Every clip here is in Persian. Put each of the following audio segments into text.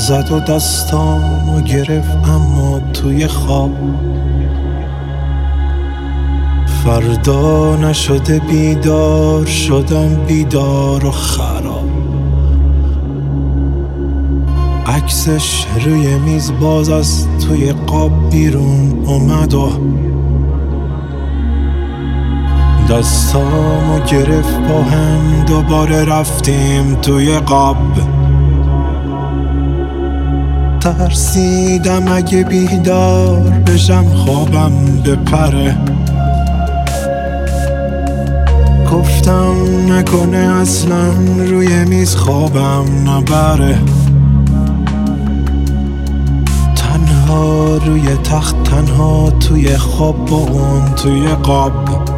زد و دستامو گرفت اما توی خواب فردا نشده بیدار شدم بیدار و خراب عکسش روی میز باز از توی قاب بیرون اومد و دستامو گرفت با هم دوباره رفتیم توی قاب ترسیدم اگه بیدار بشم خوابم بپره گفتم نکنه اصلا روی میز خوابم نبره تنها روی تخت تنها توی خواب با اون توی قاب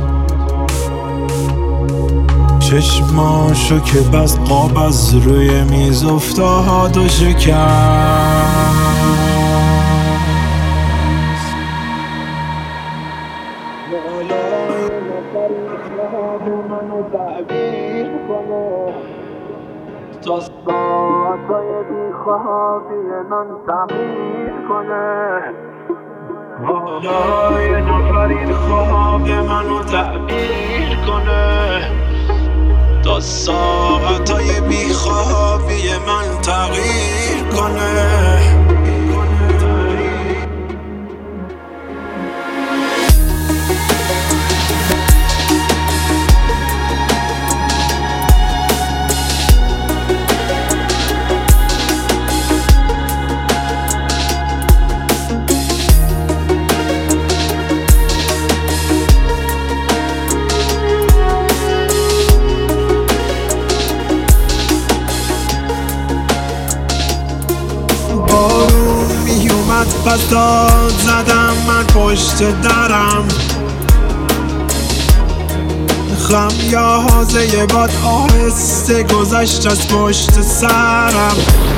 چشماشو که بس قاب از روی میز افتاد و شکست والای نفری خواب منو تعبیر کنه تا ساعتای بیخوابی من تعبیر کنه والای نفری خواب منو تعبیر کنه تا ساعتای بیخوابی من تغییر کنه پس داد زدم من پشت درم خمیازه باد آهسته گذشت از پشت سرم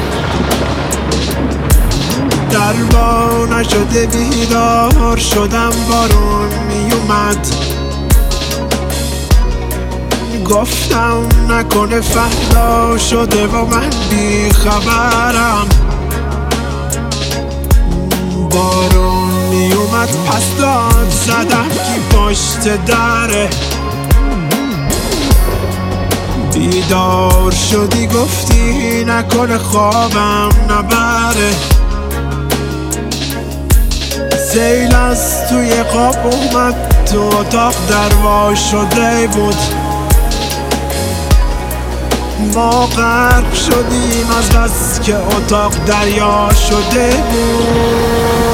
در با نشده بیدار شدم بارون میومد گفتم نکنه فردا شده و من بیخبرم بارون میومد پس داد زدم کی پشت دره بیدار شدی گفتی نکنه خوابم نبره سیل از توی خواب اومد تو اتاق دروا شده بود ما غرق شدیم از بس که اتاق دریا شده بود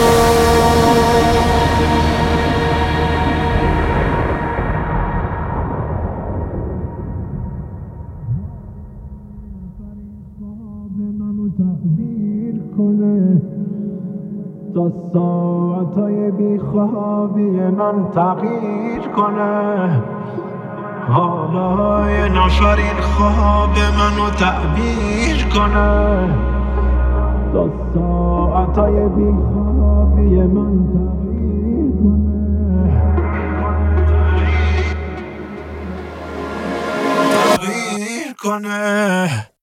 تعبیر کنه تا ساعتای بیخوابی من تغییر کنه حالای نفرین خواب منو تعبیر کنه تا ساعتای بیخوابی من تغییر کنه